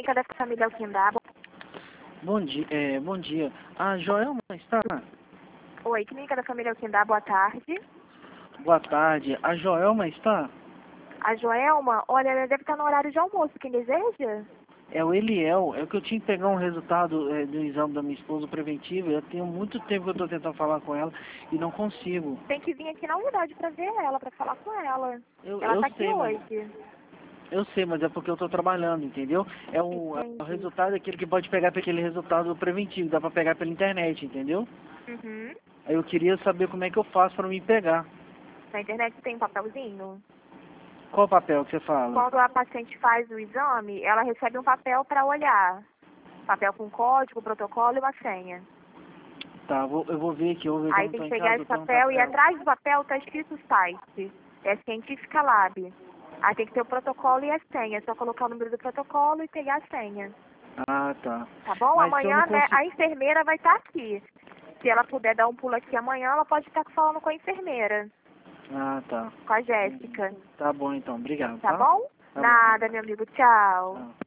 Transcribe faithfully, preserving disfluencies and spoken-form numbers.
Clínica da Família Alquindá. Bom dia, é, bom dia. A Joelma está? Oi, Clínica da Família Alquindá, boa tarde. Boa tarde. A Joelma está? A Joelma, olha, ela deve estar no horário de almoço. Quem deseja? É o Eliel. É que eu tinha que pegar um resultado é, do exame da minha esposa preventivo. Eu tenho muito tempo que eu estou tentando falar com ela e não consigo. Tem que vir aqui na unidade para ver ela, para falar com ela. Eu, Ela eu está aqui sei, mas hoje. eu sei, mas é porque eu estou trabalhando, entendeu? É o, é o Entendi. resultado é aquele que pode pegar para aquele resultado preventivo. Dá para pegar pela internet, entendeu? Uhum. Aí eu queria saber como é que eu faço para me pegar. Na internet tem um papelzinho. Qual papel que você fala? Quando a paciente faz o exame, ela recebe um papel para olhar. Papel com código, protocolo e uma senha. Tá, vou, eu vou ver aqui, eu vou ver que eu Aí não tem estou que em pegar casa, esse eu tenho um papel e papel. atrás do papel está escrito o site. É Científica Lab. Aí tem que ter o protocolo e a senha. É só colocar o número do protocolo e pegar a senha. Ah, tá. Tá bom? Mas se eu não Amanhã, né, consigo... a enfermeira vai estar aqui. Se ela puder dar um pulo aqui amanhã, ela pode estar falando com a enfermeira, Ah, tá. com a Jéssica. Tá bom então, obrigado, Tá tá? bom? Tá bom. Nada, meu amigo. Tchau. Tchau.